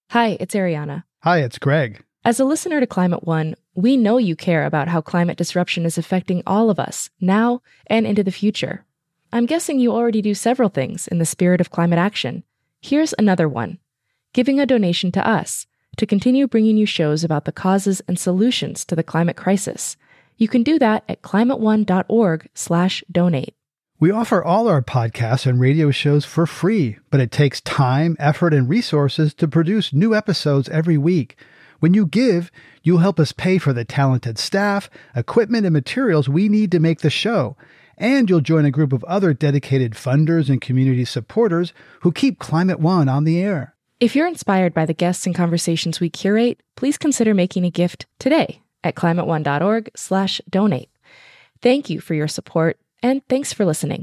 Hi, it's Ariana. Hi, it's Greg. As a listener to Climate One, we know you care about how climate disruption is affecting all of us, now and into the future. I'm guessing you already do several things in the spirit of climate action. Here's another one: giving a donation to us to continue bringing you shows about the causes and solutions to the climate crisis. You can do that at climateone.org/donate. We offer all our podcasts and radio shows for free, but it takes time, effort, and resources to produce new episodes every week. When you give, you'll help us pay for the talented staff, equipment, and materials we need to make the show. And you'll join a group of other dedicated funders and community supporters who keep Climate One on the air. If you're inspired by the guests and conversations we curate, please consider making a gift today at climateone.org/donate. Thank you for your support, and thanks for listening.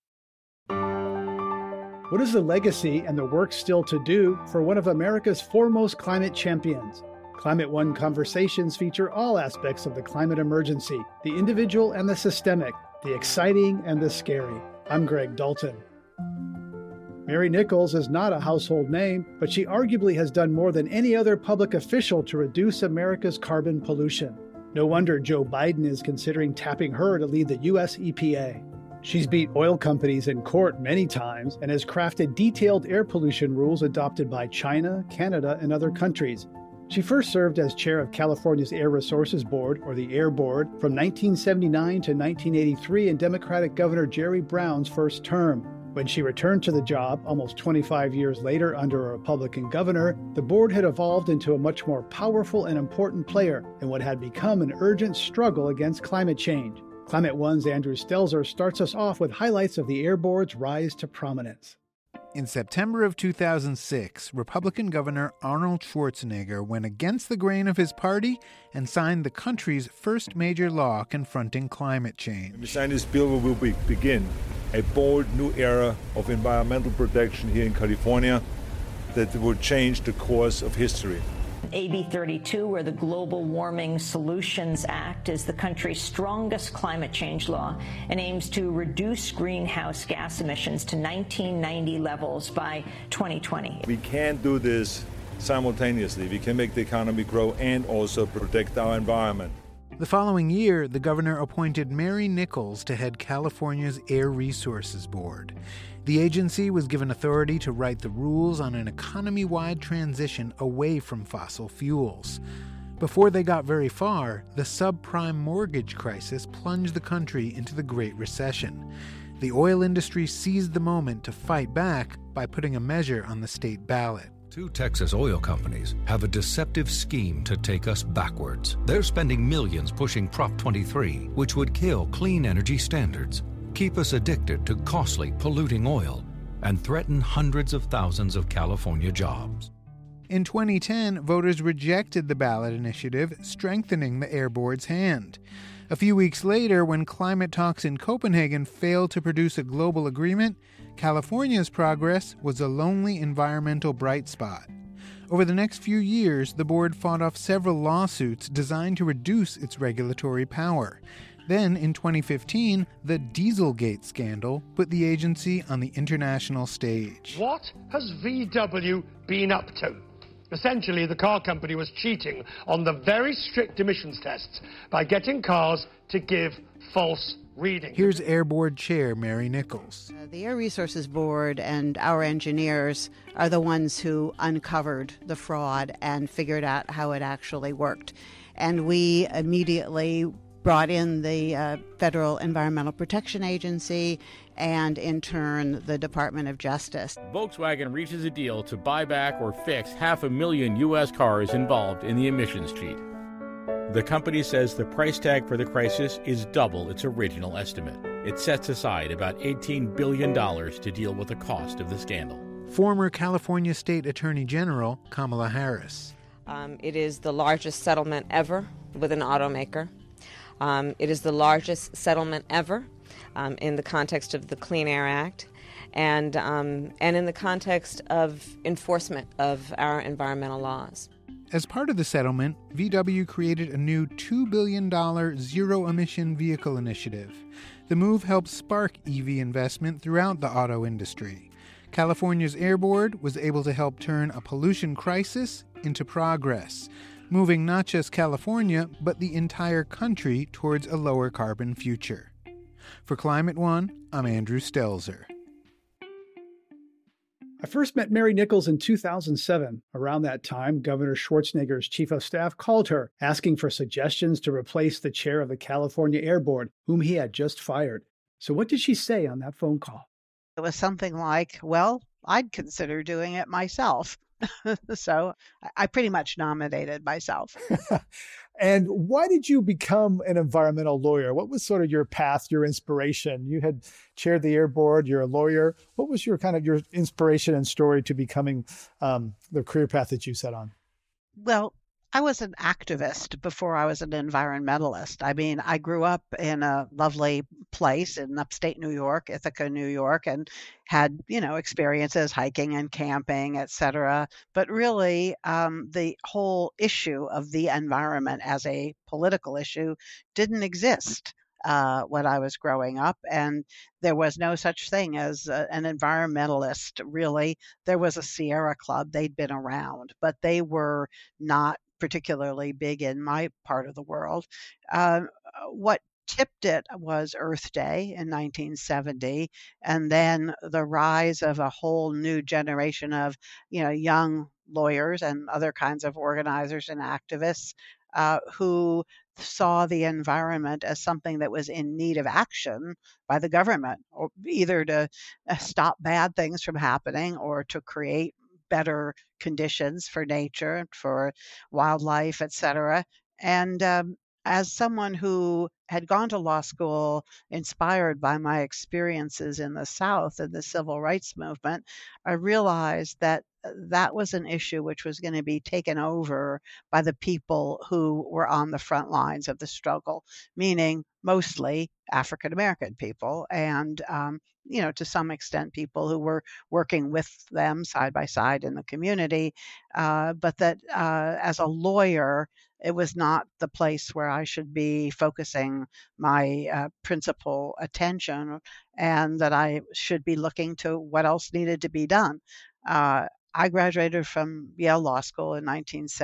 What is the legacy and the work still to do for one of America's foremost climate champions? Climate One conversations feature all aspects of the climate emergency, the individual and the systemic, the exciting and the scary. I'm Greg Dalton. Mary Nichols is not a household name, but she arguably has done more than any other public official to reduce America's carbon pollution. No wonder Joe Biden is considering tapping her to lead the U.S. EPA. She's beat oil companies in court many times and has crafted detailed air pollution rules adopted by China, Canada, and other countries. She first served as chair of California's Air Resources Board, or the Air Board, from 1979 to 1983 in Democratic Governor Jerry Brown's first term. When she returned to the job almost 25 years later under a Republican governor, the board had evolved into a much more powerful and important player in what had become an urgent struggle against climate change. Climate One's Andrew Stelzer starts us off with highlights of the Air Board's rise to prominence. In September of 2006, Republican Governor Arnold Schwarzenegger went against the grain of his party and signed the country's first major law confronting climate change. We signed this bill will begin a bold new era of environmental protection here in California that will change the course of history. AB 32, or the Global Warming Solutions Act, is the country's strongest climate change law and aims to reduce greenhouse gas emissions to 1990 levels by 2020. We can't do this simultaneously. We can make the economy grow and also protect our environment. The following year, the governor appointed Mary Nichols to head California's Air Resources Board. The agency was given authority to write the rules on an economy-wide transition away from fossil fuels. Before they got very far, the subprime mortgage crisis plunged the country into the Great Recession. The oil industry seized the moment to fight back by putting a measure on the state ballot. Two Texas oil companies have a deceptive scheme to take us backwards. They're spending millions pushing Prop 23, which would kill clean energy standards, keep us addicted to costly, polluting oil, and threaten hundreds of thousands of California jobs. In 2010, voters rejected the ballot initiative, strengthening the Air Board's hand. A few weeks later, when climate talks in Copenhagen failed to produce a global agreement, California's progress was a lonely environmental bright spot. Over the next few years, the board fought off several lawsuits designed to reduce its regulatory power. Then, in 2015, the Dieselgate scandal put the agency on the international stage. What has VW been up to? Essentially, the car company was cheating on the very strict emissions tests by getting cars to give false readings. Here's Air Board Chair Mary Nichols. The Air Resources Board and our engineers are the ones who uncovered the fraud and figured out how it actually worked. And we immediately brought in the Federal Environmental Protection Agency and, in turn, the Department of Justice. Volkswagen reaches a deal to buy back or fix 500,000 U.S. cars involved in the emissions cheat. The company says the price tag for the crisis is double its original estimate. It sets aside about $18 billion to deal with the cost of the scandal. Former California State Attorney General Kamala Harris. It is the largest settlement ever with an automaker. It is the largest settlement ever in the context of the Clean Air Act and in the context of enforcement of our environmental laws. As part of the settlement, VW created a new $2 billion zero-emission vehicle initiative. The move helps spark EV investment throughout the auto industry. California's Air Board was able to help turn a pollution crisis into progress, moving not just California, but the entire country towards a lower carbon future. For Climate One, I'm Andrew Stelzer. I first met Mary Nichols in 2007. Around that time, Governor Schwarzenegger's chief of staff called her, asking for suggestions to replace the chair of the California Air Board, whom he had just fired. So what did she say on that phone call? It was something like, well, I'd consider doing it myself. So I pretty much nominated myself. And why did you become an environmental lawyer? What was sort of your path, your inspiration? You had chaired the Air Board, you're a lawyer. What was your inspiration and story to becoming the career path that you set on? Well, I was an activist before I was an environmentalist. I mean, I grew up in a lovely place in upstate New York, Ithaca, New York, and had, experiences hiking and camping, et cetera. But really, the whole issue of the environment as a political issue didn't exist when I was growing up. And there was no such thing as an environmentalist, really. There was a Sierra Club. They'd been around, but they were not particularly big in my part of the world. What tipped it was Earth Day in 1970, and then the rise of a whole new generation of, young lawyers and other kinds of organizers and activists who saw the environment as something that was in need of action by the government, or either to stop bad things from happening or to create better conditions for nature, for wildlife, et cetera. And as someone who had gone to law school inspired by my experiences in the South and the civil rights movement, I realized that that was an issue which was going to be taken over by the people who were on the front lines of the struggle, meaning mostly African American people and to some extent, people who were working with them side by side in the community, but that as a lawyer, it was not the place where I should be focusing my principal attention, and that I should be looking to what else needed to be done. I graduated from Yale Law School in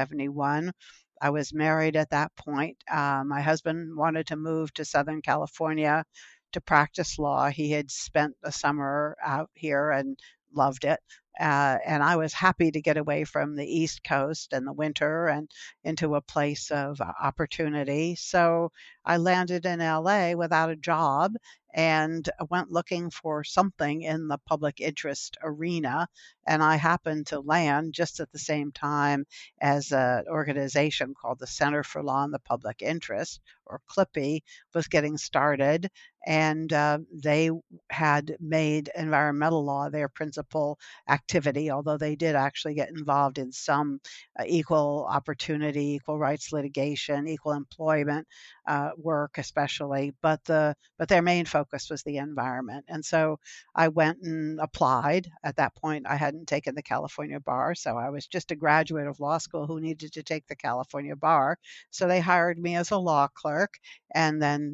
1971. I was married at that point. My husband wanted to move to Southern California to practice law. He had spent the summer out here and loved it. And I was happy to get away from the East Coast and the winter and into a place of opportunity. So I landed in LA without a job and went looking for something in the public interest arena. And I happened to land just at the same time as an organization called the Center for Law and the Public Interest, or CLIPI, was getting started. And they had made environmental law their principal activity, although they did actually get involved in some equal opportunity, equal rights litigation, equal employment work especially, but their main focus was the environment. And so I went and applied. At that point, I hadn't taken the California bar, so I was just a graduate of law school who needed to take the California bar. So they hired me as a law clerk, and then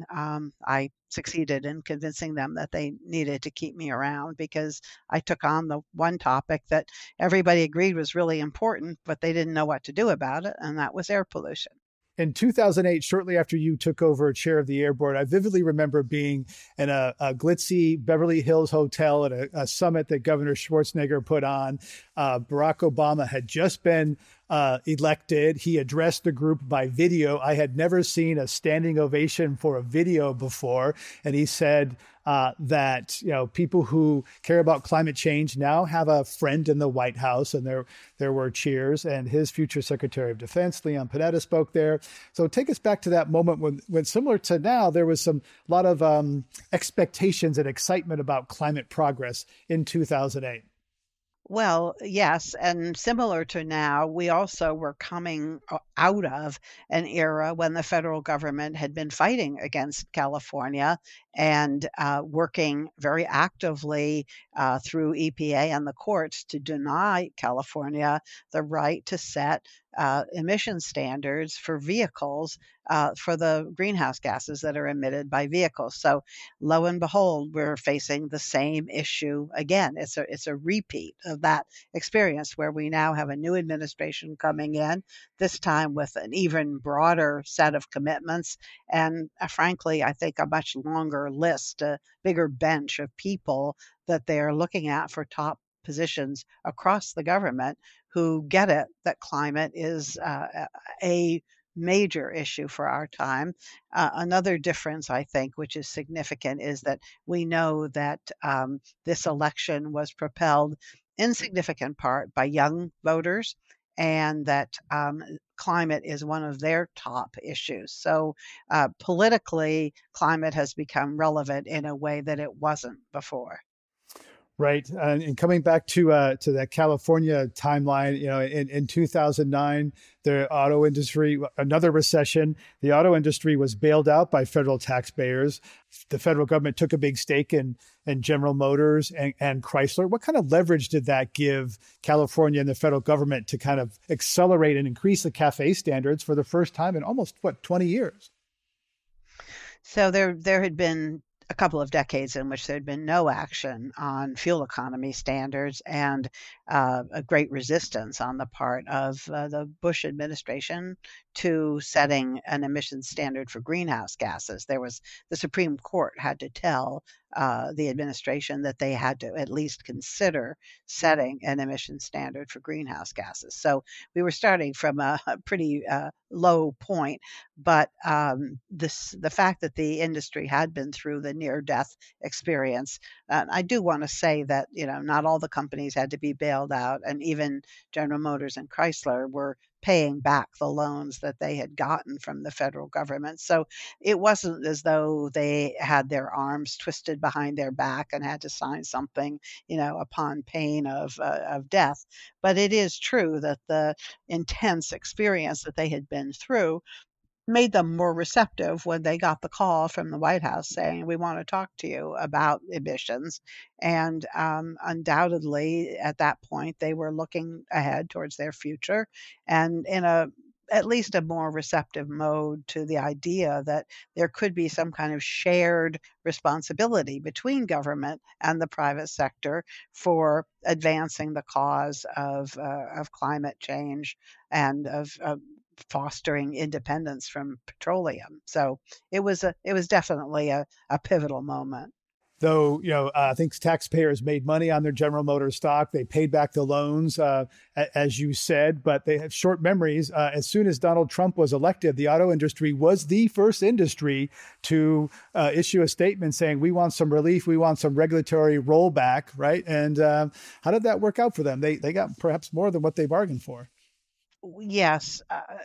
I succeeded in convincing them that they needed to keep me around because I took on the one topic that everybody agreed was really important, but they didn't know what to do about it, and that was air pollution. In 2008, shortly after you took over chair of the Air Board, I vividly remember being in a glitzy Beverly Hills hotel at a summit that Governor Schwarzenegger put on. Barack Obama had just been elected. He addressed the group by video. I had never seen a standing ovation for a video before. And he said that people who care about climate change now have a friend in the White House, and there were cheers. And his future Secretary of Defense, Leon Panetta, spoke there. So take us back to that moment when similar to now, there was a lot of expectations and excitement about climate progress in 2008. Well, yes. And similar to now, we also were coming out of an era when the federal government had been fighting against California and working very actively through EPA and the courts to deny California the right to set emission standards for vehicles for the greenhouse gases that are emitted by vehicles. So lo and behold, we're facing the same issue again. It's a repeat of that experience where we now have a new administration coming in, this time with an even broader set of commitments and frankly, I think a much longer list, a bigger bench of people that they're looking at for top positions across the government who get it that climate is a major issue for our time. Another difference, I think, which is significant, is that we know that this election was propelled in significant part by young voters and that climate is one of their top issues. So politically, climate has become relevant in a way that it wasn't before. Right. And coming back to that California timeline, in 2009, the auto industry, another recession, the auto industry was bailed out by federal taxpayers. The federal government took a big stake in General Motors and Chrysler. What kind of leverage did that give California and the federal government to kind of accelerate and increase the CAFE standards for the first time in almost, 20 years? So there had been a couple of decades in which there had been no action on fuel economy standards and a great resistance on the part of the Bush administration to setting an emissions standard for greenhouse gases. The Supreme Court had to tell the administration that they had to at least consider setting an emission standard for greenhouse gases. So we were starting from a pretty low point, but the fact that the industry had been through the near-death experience, I do want to say that not all the companies had to be bailed out, and even General Motors and Chrysler were paying back the loans that they had gotten from the federal government. So it wasn't as though they had their arms twisted behind their back and had to sign something, upon pain of death. But it is true that the intense experience that they had been through made them more receptive when they got the call from the White House saying, we want to talk to you about emissions. And undoubtedly, at that point, they were looking ahead towards their future and in at least a more receptive mode to the idea that there could be some kind of shared responsibility between government and the private sector for advancing the cause of climate change and of fostering independence from petroleum. So it was definitely a pivotal moment. Though, I think taxpayers made money on their General Motors stock. They paid back the loans, as you said, but they have short memories. As soon as Donald Trump was elected, the auto industry was the first industry to issue a statement saying, we want some relief, we want some regulatory rollback, right? And how did that work out for them? They got perhaps more than what they bargained for. Yes.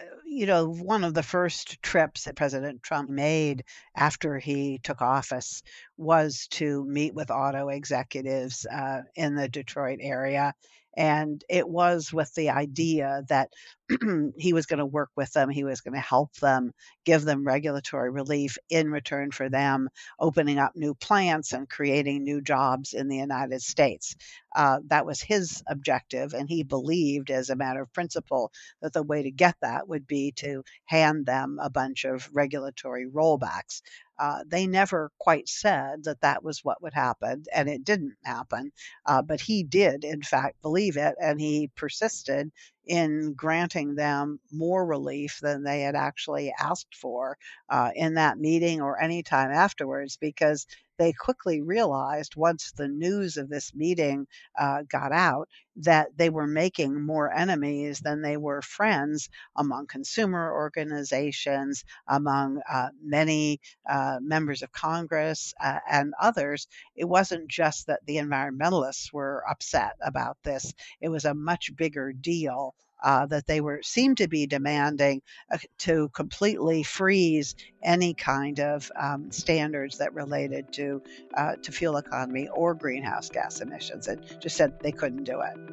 One of the first trips that President Trump made after he took office was to meet with auto executives in the Detroit area. And it was with the idea that he was going to work with them. He was going to help them, give them regulatory relief in return for them opening up new plants and creating new jobs in the United States. That was his objective. And he believed, as a matter of principle, that the way to get that would be to hand them a bunch of regulatory rollbacks. They never quite said that was what would happen, and it didn't happen. But he did, in fact, believe it, and he persisted in granting them more relief than they had actually asked for in that meeting or any time afterwards, because they quickly realized once the news of this meeting got out that they were making more enemies than they were friends among consumer organizations, among many members of Congress and others. It wasn't just that the environmentalists were upset about this. It was a much bigger deal that they seemed to be demanding to completely freeze any kind of standards that related to fuel economy or greenhouse gas emissions, and just said they couldn't do it.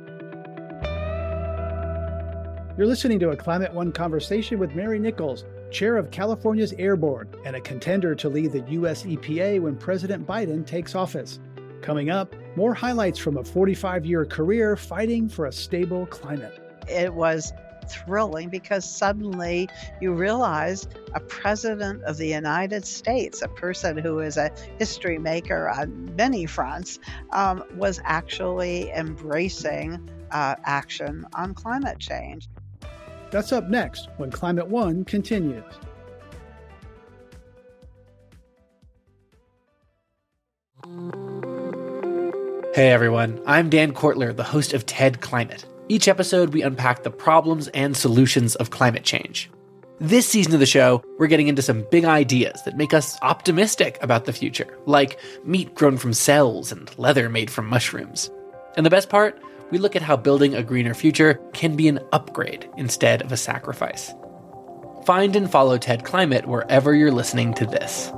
You're listening to a Climate One conversation with Mary Nichols, chair of California's Air Board and a contender to lead the U.S. EPA when President Biden takes office. Coming up, more highlights from a 45-year career fighting for a stable climate. It was thrilling because suddenly you realize a president of the United States, a person who is a history maker on many fronts, was actually embracing action on climate change. That's up next when Climate One continues. Hey everyone, I'm Dan Kortler, the host of TED Climate. Each episode, we unpack the problems and solutions of climate change. This season of the show, we're getting into some big ideas that make us optimistic about the future, like meat grown from cells and leather made from mushrooms. And the best part, we look at how building a greener future can be an upgrade instead of a sacrifice. Find and follow TED Climate wherever you're listening to this.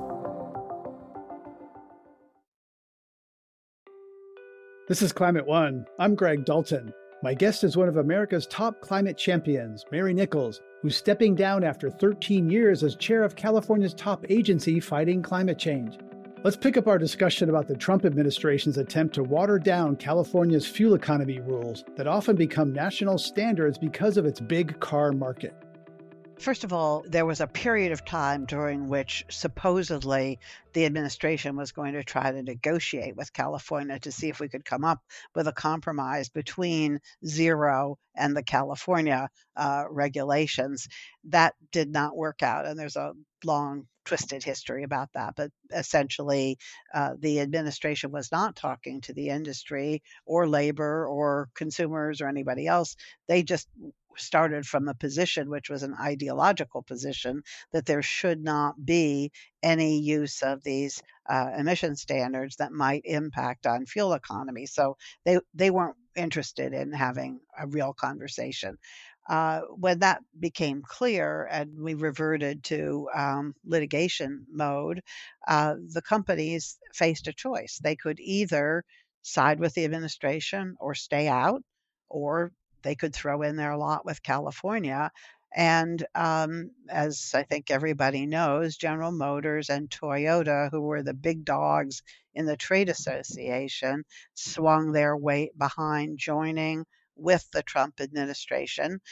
This is Climate One. I'm Greg Dalton. My guest is one of America's top climate champions, Mary Nichols, who's stepping down after 13 years as chair of California's top agency fighting climate change. Let's pick up our discussion about the Trump administration's attempt to water down California's fuel economy rules that often become national standards because of its big car market. First of all, there was a period of time during which supposedly the administration was going to try to negotiate with California to see if we could come up with a compromise between zero and the California regulations. That did not work out, and there's a long twisted history about that. But essentially, the administration was not talking to the industry or labor or consumers or anybody else. They just started from a position which was an ideological position that there should not be any use of these emission standards that might impact on fuel economy. So they weren't interested in having a real conversation. When that became clear and we reverted to litigation mode, the companies faced a choice. They could either side with the administration or stay out, or they could throw in their lot with California. And as I think everybody knows, General Motors and Toyota, who were the big dogs in the trade association, swung their weight behind joining with the Trump administration.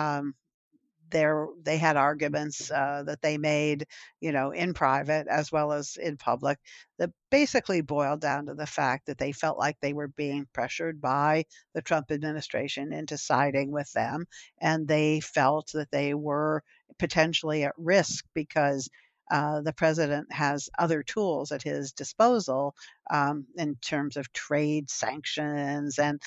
They had arguments that they made, in private as well as in public, that basically boiled down to the fact that they felt like they were being pressured by the Trump administration into siding with them, and they felt that they were potentially at risk because the president has other tools at his disposal in terms of trade sanctions and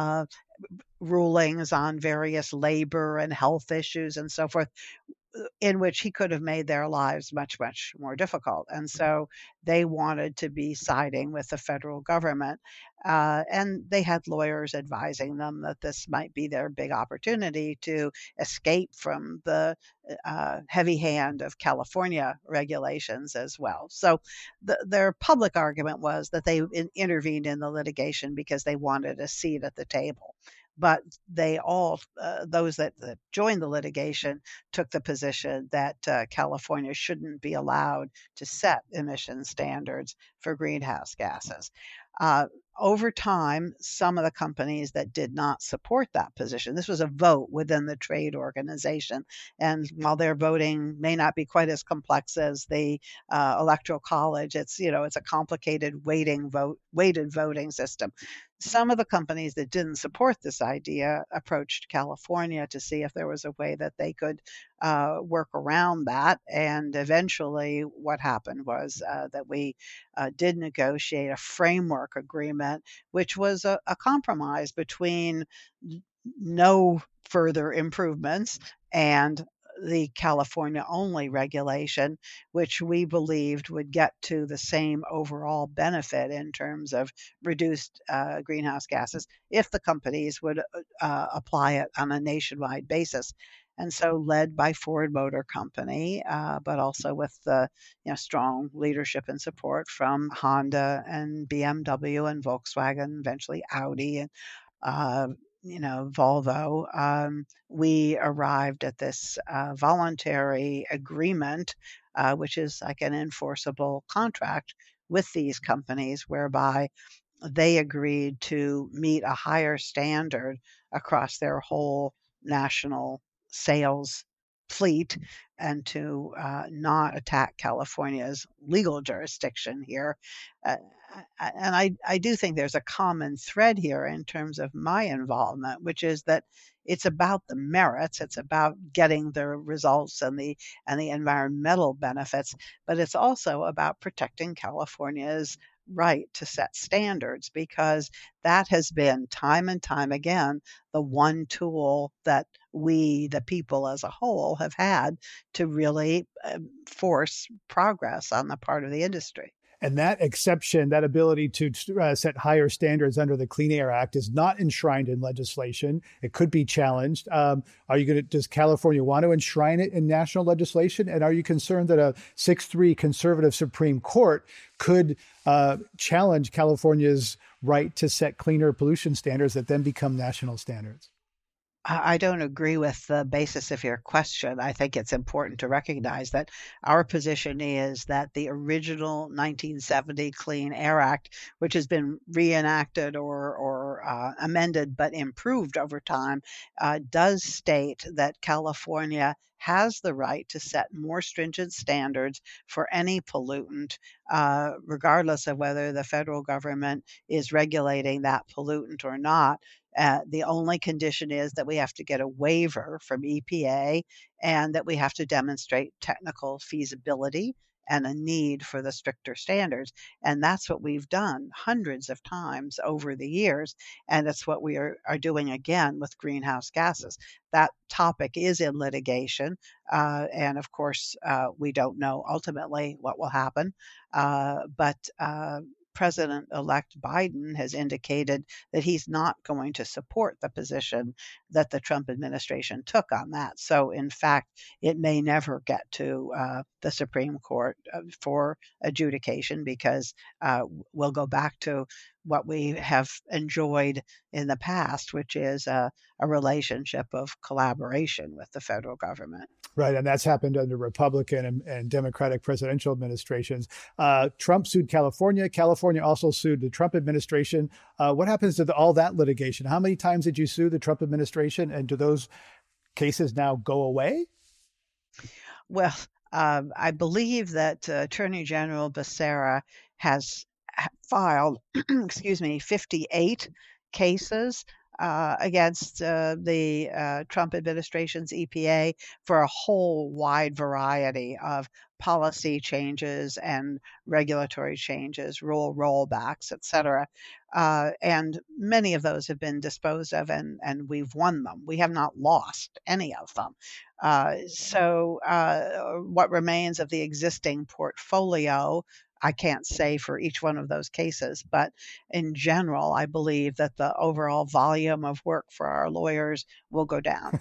rulings on various labor and health issues and so forth, in which he could have made their lives much, much more difficult. And so they wanted to be siding with the federal government. And they had lawyers advising them that this might be their big opportunity to escape from the heavy hand of California regulations as well. So their public argument was that they intervened in the litigation because they wanted a seat at the table. But they all, those that joined the litigation, took the position that California shouldn't be allowed to set emission standards for greenhouse gases. Over time, some of the companies that did not support that position, this was a vote within the trade organization, and while their voting may not be quite as complex as the Electoral College, it's a complicated weighted voting system. Some of the companies that didn't support this idea approached California to see if there was a way that they could work around that. And eventually what happened was that we did negotiate a framework agreement, which was a compromise between no further improvements and the California-only regulation, which we believed would get to the same overall benefit in terms of reduced greenhouse gases if the companies would apply it on a nationwide basis. And so led by Ford Motor Company, but also with the strong leadership and support from Honda and BMW and Volkswagen, eventually Audi and Volvo, we arrived at this voluntary agreement, which is like an enforceable contract with these companies, whereby they agreed to meet a higher standard across their whole national sales fleet and to not attack California's legal jurisdiction here. And I do think there's a common thread here in terms of my involvement, which is that it's about the merits, it's about getting the results and the environmental benefits, but it's also about protecting California's right to set standards, because that has been time and time again the one tool that we, the people as a whole, have had to really force progress on the part of the industry. And that exception, that ability to set higher standards under the Clean Air Act, is not enshrined in legislation. It could be challenged. Does California want to enshrine it in national legislation? And are you concerned that a 6-3 conservative Supreme Court could challenge California's right to set cleaner pollution standards that then become national standards? I don't agree with the basis of your question. I think it's important to recognize that our position is that the original 1970 Clean Air Act, which has been reenacted or amended but improved over time, does state that California has the right to set more stringent standards for any pollutant, regardless of whether the federal government is regulating that pollutant or not. The only condition is that we have to get a waiver from EPA and that we have to demonstrate technical feasibility and a need for the stricter standards. And that's what we've done hundreds of times over the years. And it's what we are doing again with greenhouse gases. That topic is in litigation. And of course, we don't know ultimately what will happen. But President-elect Biden has indicated that he's not going to support the position that the Trump administration took on that. So, in fact, it may never get to the Supreme Court for adjudication, because we'll go back to what we have enjoyed in the past, which is a relationship of collaboration with the federal government. Right, and that's happened under Republican and Democratic presidential administrations. Trump sued California. California also sued the Trump administration. What happens to all that litigation? How many times did you sue the Trump administration, and do those cases now go away? Well, I believe that Attorney General Becerra has filed, 58 cases against the Trump administration's EPA for a whole wide variety of policy changes and regulatory changes, rule rollbacks, et cetera. And many of those have been disposed of, and we've won them. We have not lost any of them. So what remains of the existing portfolio, I can't say for each one of those cases, but in general, I believe that the overall volume of work for our lawyers will go down.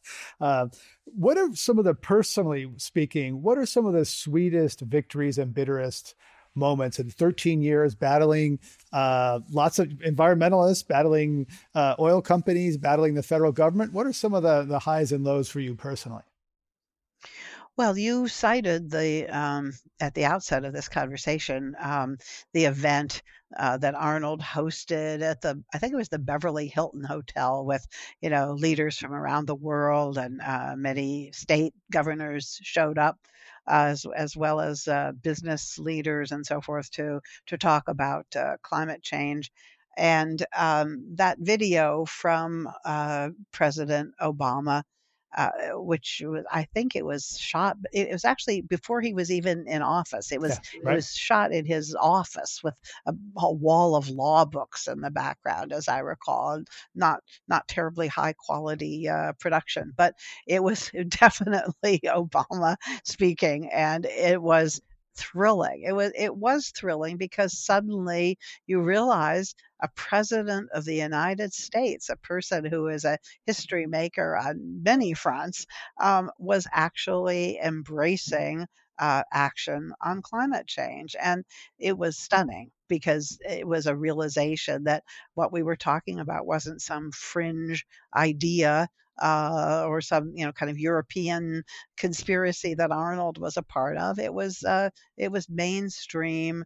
What are some of the, personally speaking, what are some of the sweetest victories and bitterest moments in 13 years battling lots of environmentalists, battling oil companies, battling the federal government? What are some of the highs and lows for you personally? Well, you cited at the outset of this conversation, the event that Arnold hosted at I think it was the Beverly Hilton Hotel, with, leaders from around the world, and many state governors showed up, as well as business leaders and so forth, to talk about climate change. And that video from President Obama, which was, I think it was shot, it was actually before he was even in office. It was It was shot in his office with a wall of law books in the background, as I recall. Not terribly high quality production, but it was definitely Obama speaking, and it was thrilling. It was thrilling because suddenly you realize a president of the United States, a person who is a history maker on many fronts, was actually embracing action on climate change. And it was stunning, because it was a realization that what we were talking about wasn't some fringe idea or some kind of European conspiracy that Arnold was a part of. It was mainstream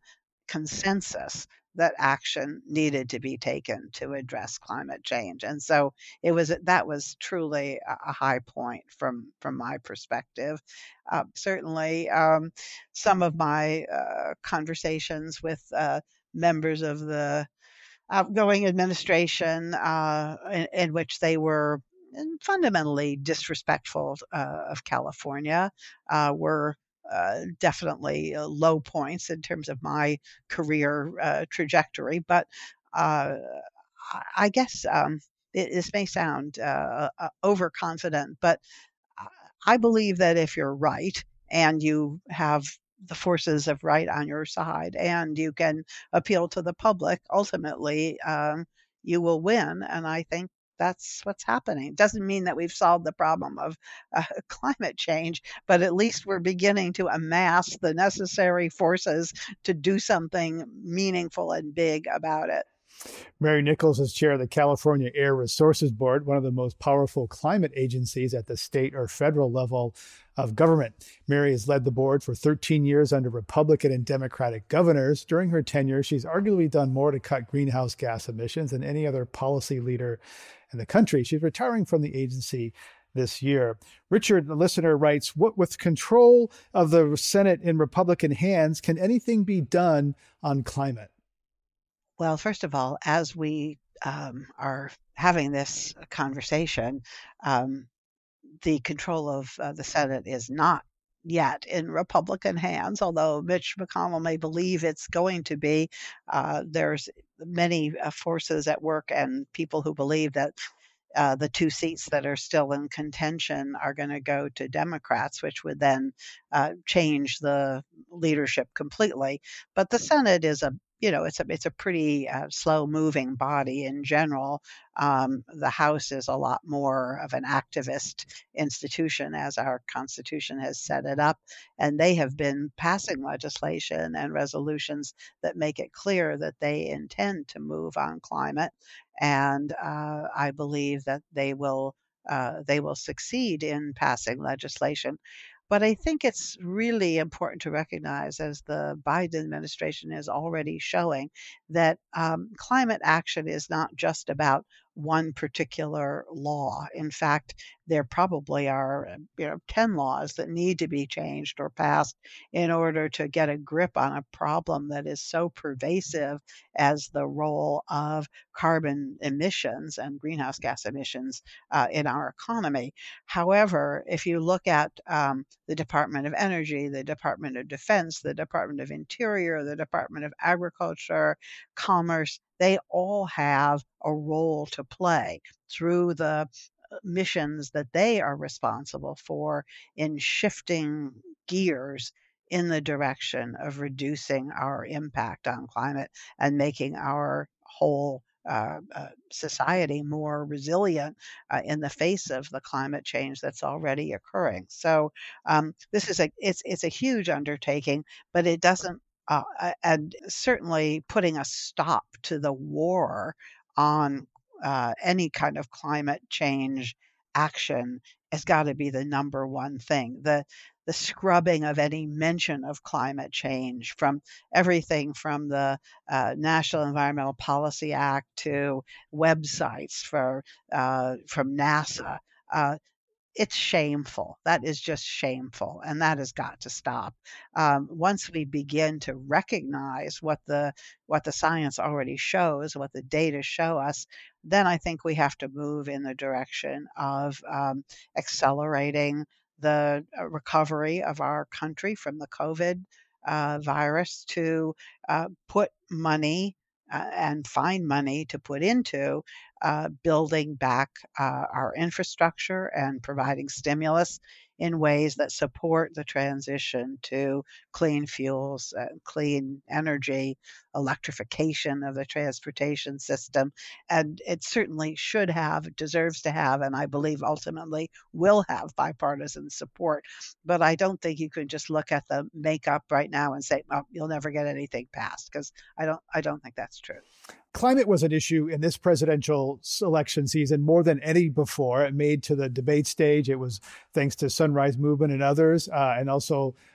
consensus that action needed to be taken to address climate change. And so that was truly a high point from my perspective. Certainly, some of my conversations with members of the outgoing administration, in which they were fundamentally disrespectful of California, were definitely low points in terms of my career trajectory. But I guess this may sound overconfident, but I believe that if you're right and you have the forces of right on your side and you can appeal to the public, ultimately you will win. And I think that's what's happening. It doesn't mean that we've solved the problem of climate change, but at least we're beginning to amass the necessary forces to do something meaningful and big about it. Mary Nichols is chair of the California Air Resources Board, one of the most powerful climate agencies at the state or federal level of government. Mary has led the board for 13 years under Republican and Democratic governors. During her tenure, she's arguably done more to cut greenhouse gas emissions than any other policy leader in the country. She's retiring from the agency this year. Richard, the listener, writes, with control of the Senate in Republican hands, can anything be done on climate? Well, first of all, as we are having this conversation, the control of the Senate is not yet in Republican hands, although Mitch McConnell may believe it's going to be. There's many forces at work and people who believe that the 2 seats that are still in contention are going to go to Democrats, which would then change the leadership completely. But the Senate is it's a pretty slow-moving body in general. The House is a lot more of an activist institution, as our Constitution has set it up, and they have been passing legislation and resolutions that make it clear that they intend to move on climate, and I believe that they will succeed in passing legislation. But I think it's really important to recognize, as the Biden administration is already showing, that climate action is not just about one particular law. In fact, there probably are 10 laws that need to be changed or passed in order to get a grip on a problem that is so pervasive as the role of carbon emissions and greenhouse gas emissions in our economy. However, if you look at the Department of Energy, the Department of Defense, the Department of Interior, the Department of Agriculture, Commerce, they all have a role to play through the missions that they are responsible for in shifting gears in the direction of reducing our impact on climate and making our whole society more resilient in the face of the climate change that's already occurring. So this is it's a huge undertaking, but it doesn't and certainly putting a stop to the war on any kind of climate change action has got to be the number one thing. The scrubbing of any mention of climate change, from everything from the National Environmental Policy Act to websites from NASA. It's shameful. That is just shameful, and that has got to stop. Once we begin to recognize what the science already shows, what the data show us, then I think we have to move in the direction of accelerating the recovery of our country from the COVID virus, to put money and find money to put into building back our infrastructure and providing stimulus in ways that support the transition to clean fuels, clean energy, electrification of the transportation system. And it certainly should have, deserves to have, and I believe ultimately will have bipartisan support. But I don't think you can just look at the makeup right now and say, oh, you'll never get anything passed, because I don't think that's true. Climate was an issue in this presidential election season more than any before. It made to the debate stage. It was thanks to Sunrise Movement and others, and also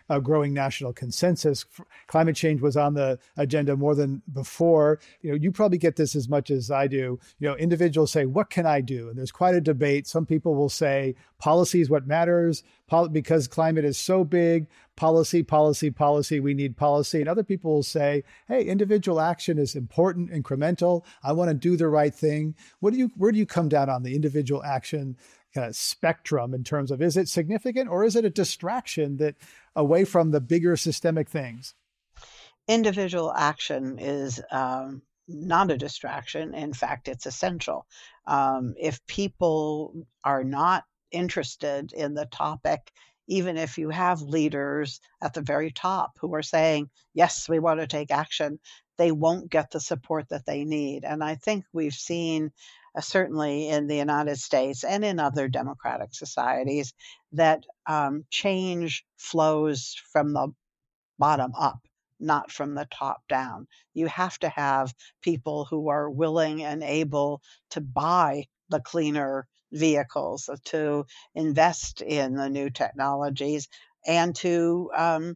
a growing national consensus. Climate change was on the agenda more than before. You probably get this as much as I do. Individuals say, what can I do? And there's quite a debate. Some people will say policy is what matters because climate is so big. Policy, we need policy. And other people will say, hey, individual action is important, incremental. I want to do the right thing. Where do you come down on the individual action spectrum in terms of, is it significant or is it a distraction that away from the bigger systemic things? Individual action is not a distraction. In fact, it's essential. If people are not interested in the topic, even if you have leaders at the very top who are saying, yes, we want to take action, they won't get the support that they need. And I think we've seen, certainly in the United States and in other democratic societies, that change flows from the bottom up, not from the top down. You have to have people who are willing and able to buy the cleaner vehicles, to invest in the new technologies, and to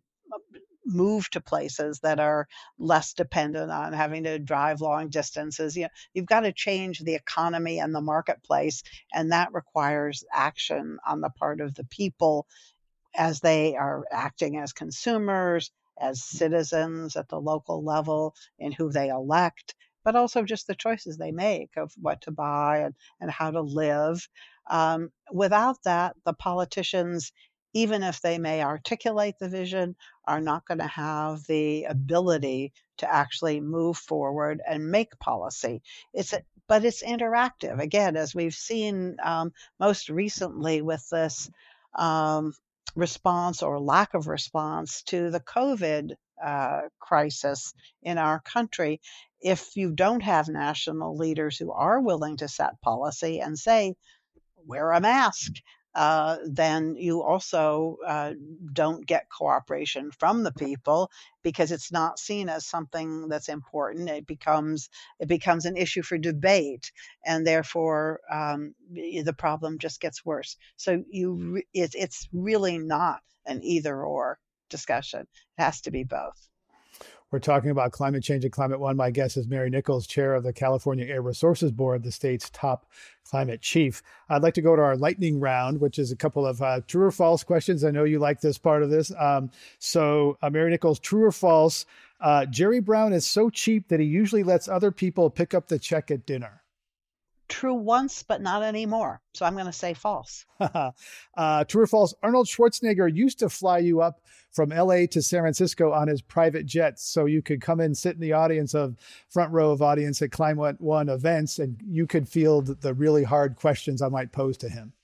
move to places that are less dependent on having to drive long distances. You've got to change the economy and the marketplace, and that requires action on the part of the people as they are acting as consumers, as citizens at the local level, in who they elect, but also just the choices they make of what to buy and how to live. Without that, the politicians, even if they may articulate the vision, are not going to have the ability to actually move forward and make policy. But it's interactive. Again, as we've seen most recently with this response or lack of response to the COVID crisis in our country, if you don't have national leaders who are willing to set policy and say, wear a mask, then you also don't get cooperation from the people, because it's not seen as something that's important. It becomes an issue for debate, and therefore the problem just gets worse. So it's really not an either or discussion. It has to be both. We're talking about climate change and Climate One. My guest is Mary Nichols, chair of the California Air Resources Board, the state's top climate chief. I'd like to go to our lightning round, which is a couple of true or false questions. I know you like this part of this. So Mary Nichols, true or false, Jerry Brown is so cheap that he usually lets other people pick up the check at dinner. True once, but not anymore. So I'm going to say false. True or false, Arnold Schwarzenegger used to fly you up from LA to San Francisco on his private jet so you could come and sit in the front row of audience at Climate One events, and you could field the really hard questions I might pose to him.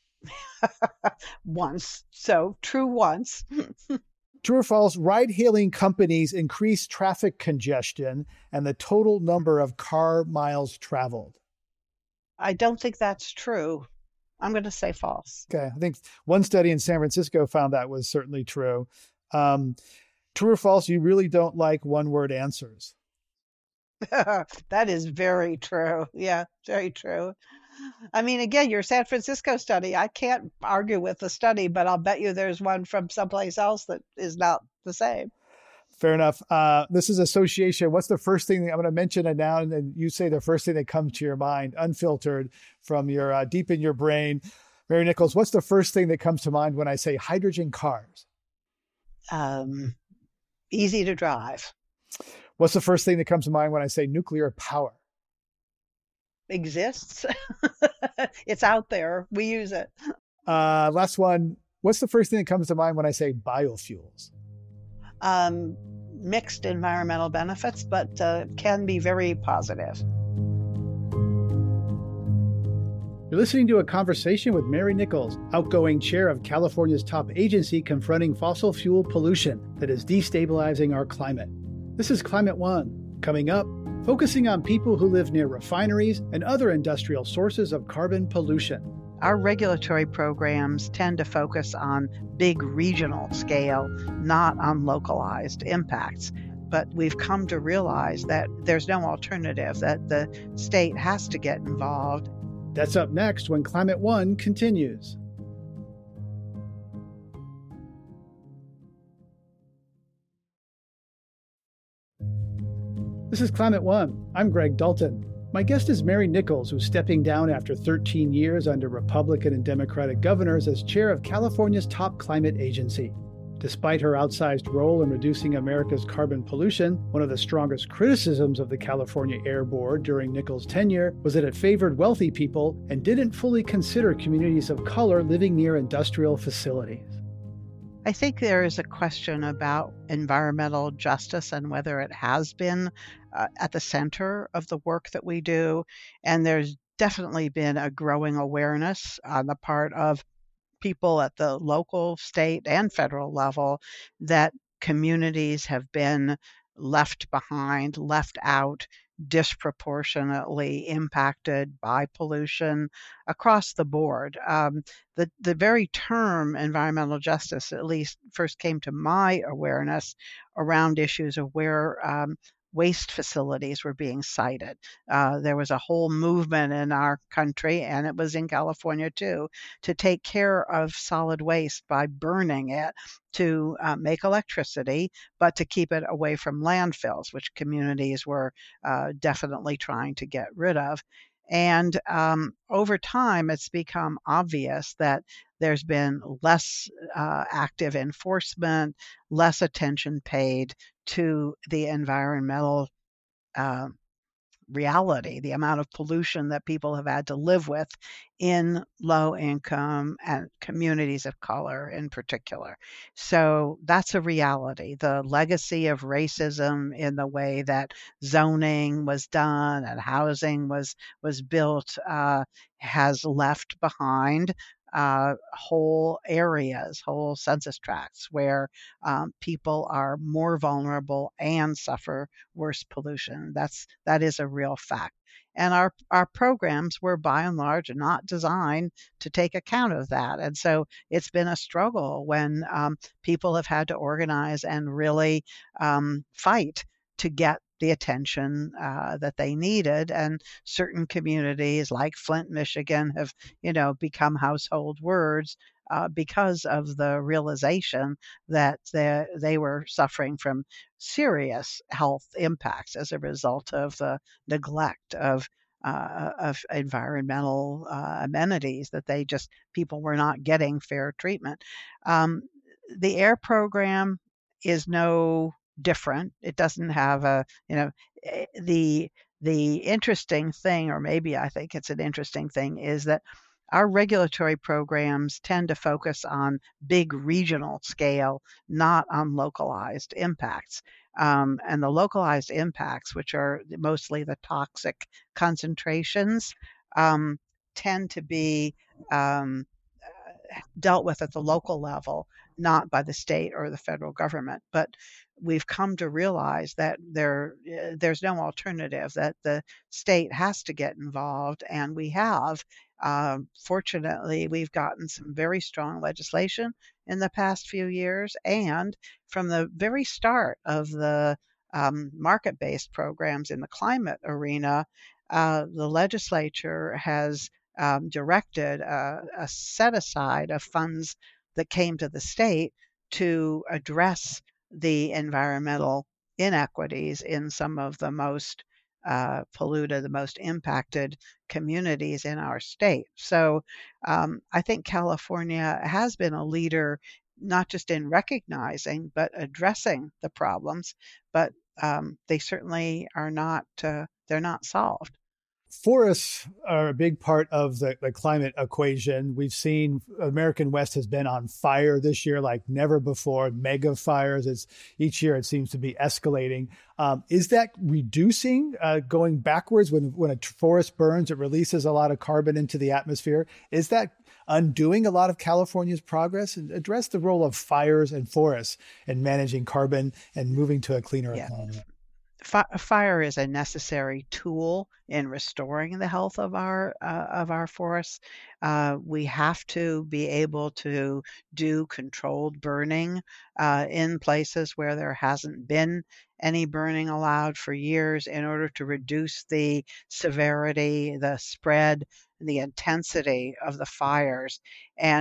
Once. So true once. True or false, ride-hailing companies increase traffic congestion and the total number of car miles traveled. I don't think that's true. I'm going to say false. Okay. I think one study in San Francisco found that was certainly true. True or false, you really don't like one-word answers. That is very true. Yeah, very true. I mean, again, your San Francisco study, I can't argue with the study, but I'll bet you there's one from someplace else that is not the same. Fair enough. This is association. What's the first thing I'm going to mention a noun, and you say the first thing that comes to your mind, unfiltered from your deep in your brain. Mary Nichols, what's the first thing that comes to mind when I say hydrogen cars? Easy to drive. What's the first thing that comes to mind when I say nuclear power? Exists. It's out there. We use it. Last one. What's the first thing that comes to mind when I say biofuels? Mixed environmental benefits, but can be very positive. You're listening to a conversation with Mary Nichols, outgoing chair of California's top agency confronting fossil fuel pollution that is destabilizing our climate. This is Climate One. Coming up, focusing on people who live near refineries and other industrial sources of carbon pollution. Our regulatory programs tend to focus on big regional scale, not on localized impacts. But we've come to realize that there's no alternative, that the state has to get involved. That's up next when Climate One continues. This is Climate One. I'm Greg Dalton. My guest is Mary Nichols, who's stepping down after 13 years under Republican and Democratic governors as chair of California's top climate agency. Despite her outsized role in reducing America's carbon pollution, one of the strongest criticisms of the California Air Board during Nichols' tenure was that it favored wealthy people and didn't fully consider communities of color living near industrial facilities. I think there is a question about environmental justice and whether it has been at the center of the work that we do. And there's definitely been a growing awareness on the part of people at the local, state, and federal level that communities have been left behind, left out, disproportionately impacted by pollution across the board. The very term environmental justice, at least, first came to my awareness around issues of where waste facilities were being cited. There was a whole movement in our country, and it was in California too, to take care of solid waste by burning it to make electricity, but to keep it away from landfills, which communities were definitely trying to get rid of. And over time, it's become obvious that there's been less active enforcement, less attention paid to the environmental reality, the amount of pollution that people have had to live with in low income and communities of color in particular. So that's a reality. The legacy of racism in the way that zoning was done and housing was built has left behind whole areas, whole census tracts where people are more vulnerable and suffer worse pollution. That is a real fact. And our programs were by and large not designed to take account of that. And so it's been a struggle when people have had to organize and really fight to get the attention that they needed. And certain communities like Flint, Michigan have, become household words because of the realization that they were suffering from serious health impacts as a result of the neglect of environmental amenities that people were not getting fair treatment. The AIR program is no different. It doesn't have the interesting thing, or maybe I think it's an interesting thing, is that our regulatory programs tend to focus on big regional scale, not on localized impacts. And the localized impacts, which are mostly the toxic concentrations, tend to be dealt with at the local level, not by the state or the federal government. But we've come to realize that there's no alternative, that the state has to get involved, and we have. Fortunately, we've gotten some very strong legislation in the past few years, and from the very start of the market-based programs in the climate arena, the legislature has directed a set aside of funds that came to the state to address the environmental inequities in some of the most polluted, the most impacted communities in our state. So I think California has been a leader, not just in recognizing, but addressing the problems, but they certainly are not, they're not solved. Forests are a big part of the climate equation. We've seen American West has been on fire this year like never before, mega fires. Each year it seems to be escalating. Is that reducing, going backwards? When a forest burns, it releases a lot of carbon into the atmosphere. Is that undoing a lot of California's progress? And address the role of fires and forests in managing carbon and moving to a cleaner economy. Fire is a necessary tool in restoring the health of our forests. We have to be able to do controlled burning in places where there hasn't been any burning allowed for years in order to reduce the severity, the spread, and the intensity of the fires. And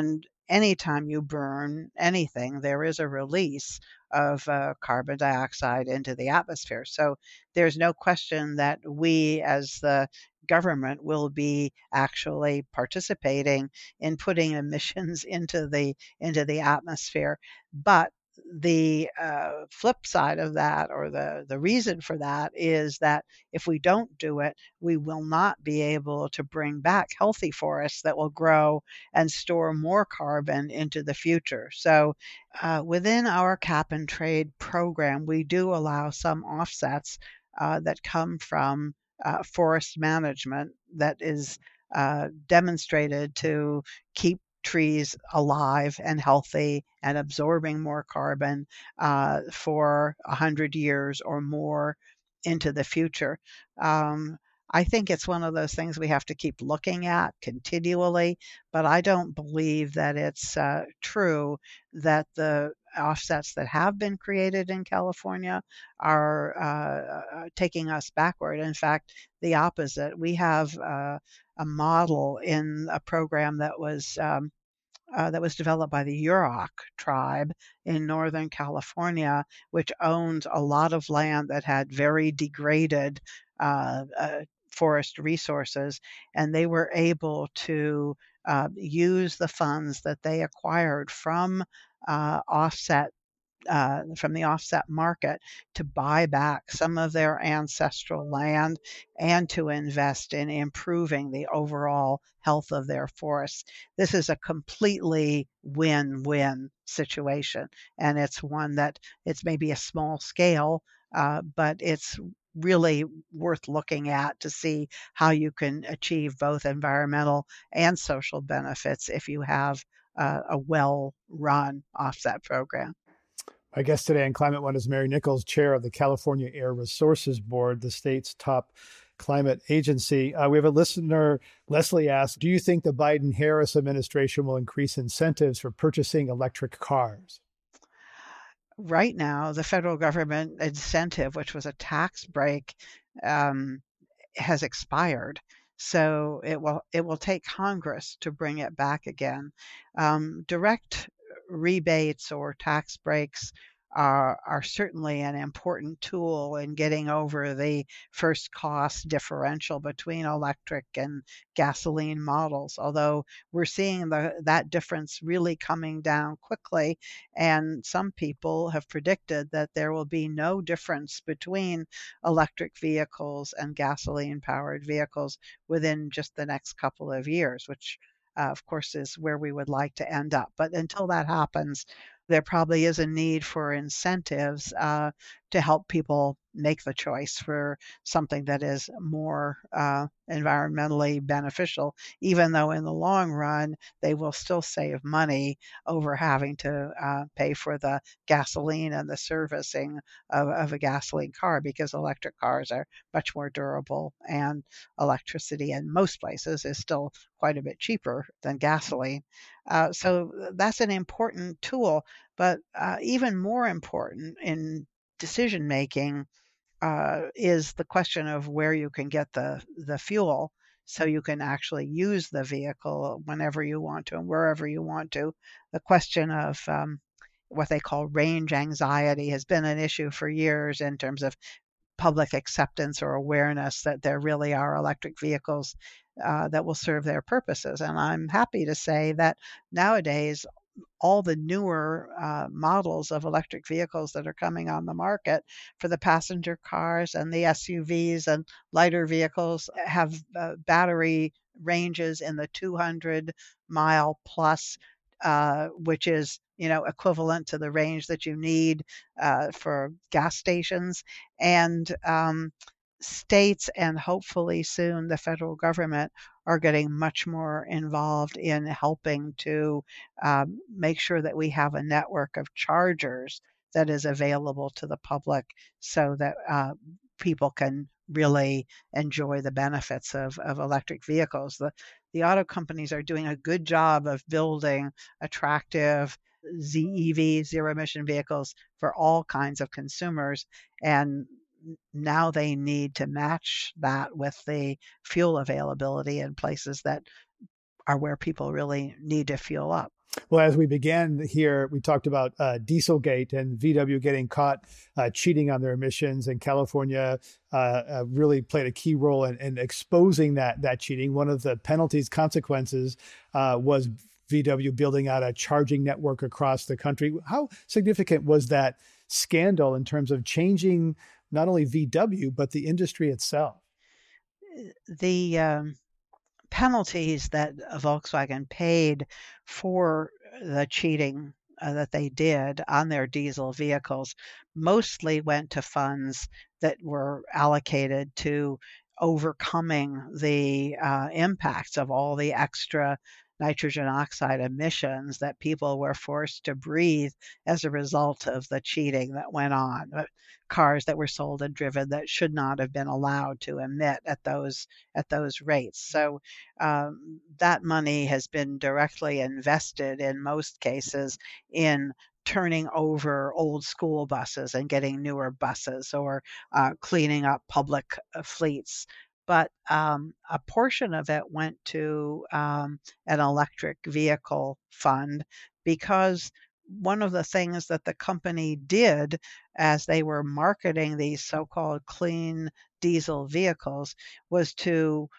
anytime you burn anything, there is a release of carbon dioxide into the atmosphere. So there's no question that we as the government will be actually participating in putting emissions into the atmosphere. But the flip side of that, or the reason for that, is that if we don't do it, we will not be able to bring back healthy forests that will grow and store more carbon into the future. So within our cap and trade program, we do allow some offsets that come from forest management that is demonstrated to keep trees alive and healthy and absorbing more carbon for 100 years or more into the future. I think it's one of those things we have to keep looking at continually, but I don't believe that it's true that the offsets that have been created in California are taking us backward. In fact, the opposite. We have a model in a program that was developed by the Yurok tribe in Northern California, which owns a lot of land that had very degraded forest resources, and they were able to use the funds that they acquired from from the offset market to buy back some of their ancestral land and to invest in improving the overall health of their forests. This is a completely win-win situation, and it's one that it's maybe a small scale, but it's really worth looking at to see how you can achieve both environmental and social benefits if you have a well-run offset program. My guest today on Climate One is Mary Nichols, chair of the California Air Resources Board, the state's top climate agency. We have a listener, Leslie asks, do you think the Biden-Harris administration will increase incentives for purchasing electric cars? Right now, the federal government incentive, which was a tax break, has expired. So it will take Congress to bring it back again. Direct rebates or tax breaks are certainly an important tool in getting over the first cost differential between electric and gasoline models, although we're seeing that difference really coming down quickly, and some people have predicted that there will be no difference between electric vehicles and gasoline powered vehicles within just the next couple of years, which of course is where we would like to end up. But until that happens, there probably is a need for incentives to help people make the choice for something that is more environmentally beneficial, even though in the long run they will still save money over having to pay for the gasoline and the servicing of a gasoline car, because electric cars are much more durable, and electricity in most places is still quite a bit cheaper than gasoline. So that's an important tool, but even more important in decision making is the question of where you can get the fuel, so you can actually use the vehicle whenever you want to and wherever you want to. The question of what they call range anxiety has been an issue for years in terms of public acceptance or awareness that there really are electric vehicles that will serve their purposes. And I'm happy to say that nowadays, all the newer models of electric vehicles that are coming on the market for the passenger cars and the SUVs and lighter vehicles have battery ranges in the 200-mile plus, which is equivalent to the range that you need for gas stations. And states, and hopefully soon the federal government, are getting much more involved in helping to make sure that we have a network of chargers that is available to the public, so that people can really enjoy the benefits of electric vehicles. The auto companies are doing a good job of building attractive ZEV, zero emission vehicles, for all kinds of consumers, and now they need to match that with the fuel availability in places that are where people really need to fuel up. Well, as we began here, we talked about Dieselgate and VW getting caught cheating on their emissions, and California really played a key role in exposing that cheating. One of the consequences was VW building out a charging network across the country. How significant was that scandal in terms of changing not only VW, but the industry itself? The penalties that Volkswagen paid for the cheating that they did on their diesel vehicles mostly went to funds that were allocated to overcoming the impacts of all the extra nitrogen oxide emissions that people were forced to breathe as a result of the cheating that went on. Cars that were sold and driven that should not have been allowed to emit at those rates. So that money has been directly invested in most cases in turning over old school buses and getting newer buses, or cleaning up public fleets. But a portion of it went to an electric vehicle fund, because one of the things that the company did as they were marketing these so-called clean diesel vehicles was to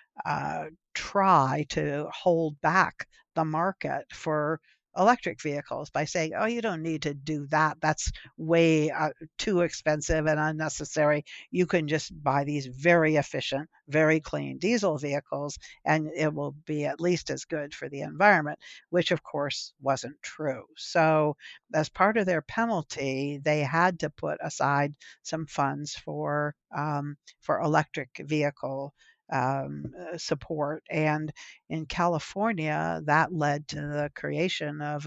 try to hold back the market for electric vehicles by saying, oh, you don't need to do that. That's way too expensive and unnecessary. You can just buy these very efficient, very clean diesel vehicles, and it will be at least as good for the environment, which of course wasn't true. So as part of their penalty, they had to put aside some funds for electric vehicle support. And in California, that led to the creation of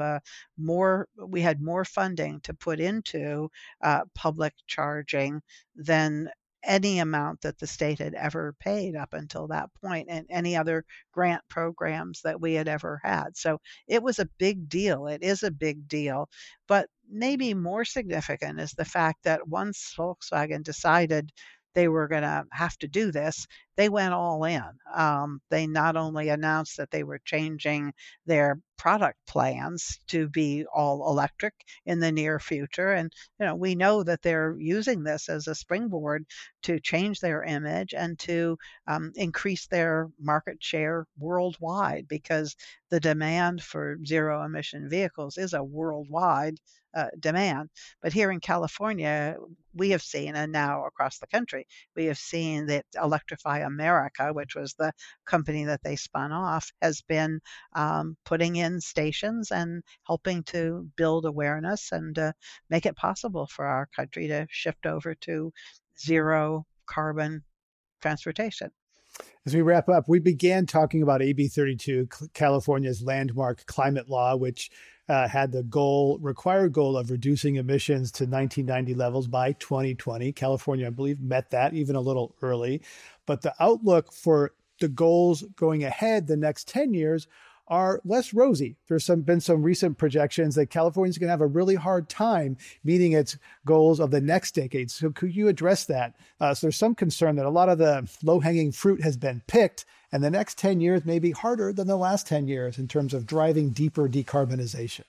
we had more funding to put into public charging than any amount that the state had ever paid up until that point, and any other grant programs that we had ever had. So it was a big deal. It is a big deal. But maybe more significant is the fact that once Volkswagen decided they were going to have to do this, they went all in. They not only announced that they were changing their product plans to be all electric in the near future, and we know that they're using this as a springboard to change their image and to increase their market share worldwide, because the demand for zero emission vehicles is a worldwide demand. But here in California, we have seen, and now across the country, we have seen that Electrify America, which was the company that they spun off, has been putting in stations and helping to build awareness and make it possible for our country to shift over to zero carbon transportation. As we wrap up, we began talking about AB 32, California's landmark climate law, which had the required goal of reducing emissions to 1990 levels by 2020. California, I believe, met that even a little early. But the outlook for the goals going ahead the next 10 years are less rosy. There's been some recent projections that California's going to have a really hard time meeting its goals of the next decade. So could you address that? So there's some concern that a lot of the low-hanging fruit has been picked, and the next 10 years may be harder than the last 10 years in terms of driving deeper decarbonization.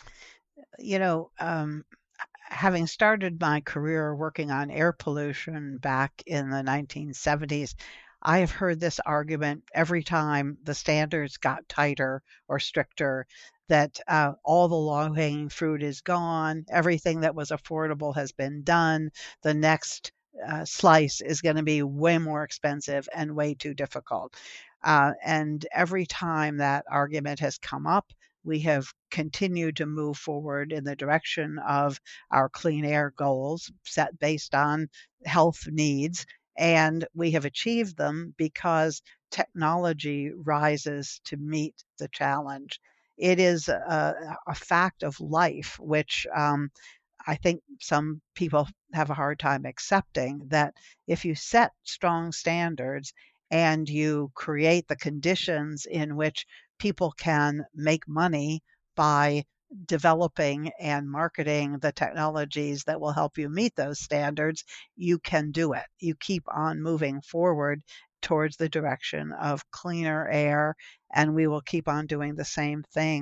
Having started my career working on air pollution back in the 1970s, I have heard this argument every time the standards got tighter or stricter, that all the low-hanging fruit is gone, everything that was affordable has been done, the next slice is going to be way more expensive and way too difficult. And every time that argument has come up, we have continued to move forward in the direction of our clean air goals set based on health needs. And we have achieved them because technology rises to meet the challenge. It is a fact of life, which I think some people have a hard time accepting, that if you set strong standards and you create the conditions in which people can make money by developing and marketing the technologies that will help you meet those standards, you can do it. You keep on moving forward towards the direction of cleaner air, and we will keep on doing the same thing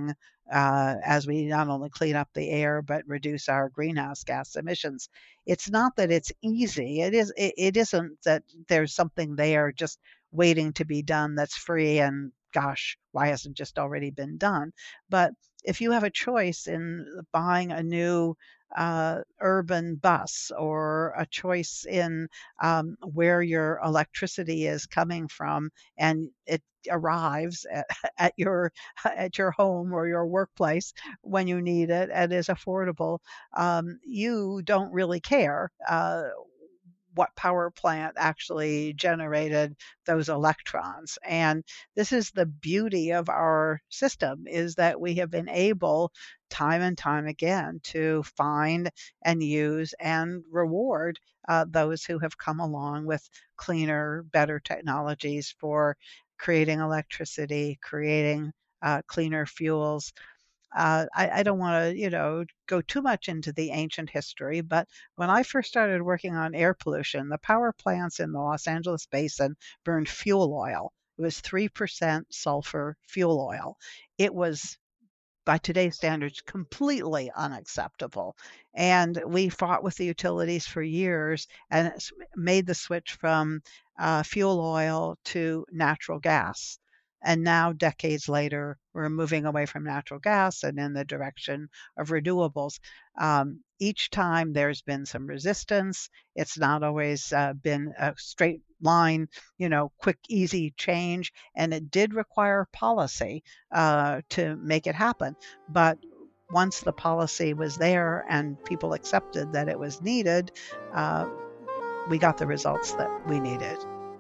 as we not only clean up the air but reduce our greenhouse gas emissions. It's not that it's easy. It isn't that there's something there just waiting to be done that's free and gosh, why hasn't just already been done? But if you have a choice in buying a new urban bus or a choice in where your electricity is coming from, and it arrives at your home or your workplace when you need it and is affordable, you don't really care what power plant actually generated those electrons. And this is the beauty of our system, is that we have been able time and time again to find and use and reward those who have come along with cleaner, better technologies for creating electricity, creating cleaner fuels. I don't want to, go too much into the ancient history, but when I first started working on air pollution, the power plants in the Los Angeles basin burned fuel oil. It was 3% sulfur fuel oil. It was, by today's standards, completely unacceptable. And we fought with the utilities for years and made the switch from fuel oil to natural gas. And now, decades later, we're moving away from natural gas and in the direction of renewables. Each time there's been some resistance. It's not always been a straight line, quick, easy change. And it did require policy to make it happen. But once the policy was there and people accepted that it was needed, we got the results that we needed.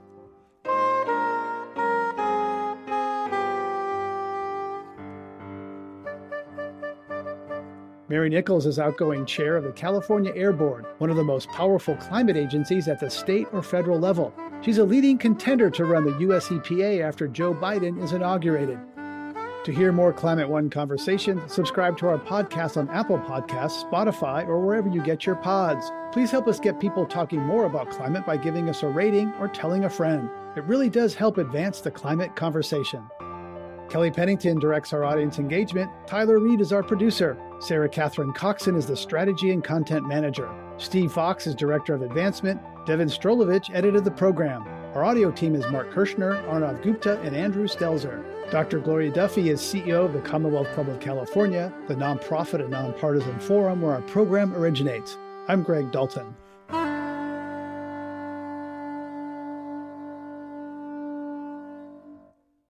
Mary Nichols is outgoing chair of the California Air Board, one of the most powerful climate agencies at the state or federal level. She's a leading contender to run the U.S. EPA after Joe Biden is inaugurated. To hear more Climate One conversations, subscribe to our podcast on Apple Podcasts, Spotify, or wherever you get your pods. Please help us get people talking more about climate by giving us a rating or telling a friend. It really does help advance the climate conversation. Kelly Pennington directs our audience engagement. Tyler Reed is our producer. Sarah Catherine Coxon is the strategy and content manager. Steve Fox is director of advancement. Devin Strolovich edited the program. Our audio team is Mark Kirshner, Arnav Gupta, and Andrew Stelzer. Dr. Gloria Duffy is CEO of the Commonwealth Club of California, the nonprofit and nonpartisan forum where our program originates. I'm Greg Dalton.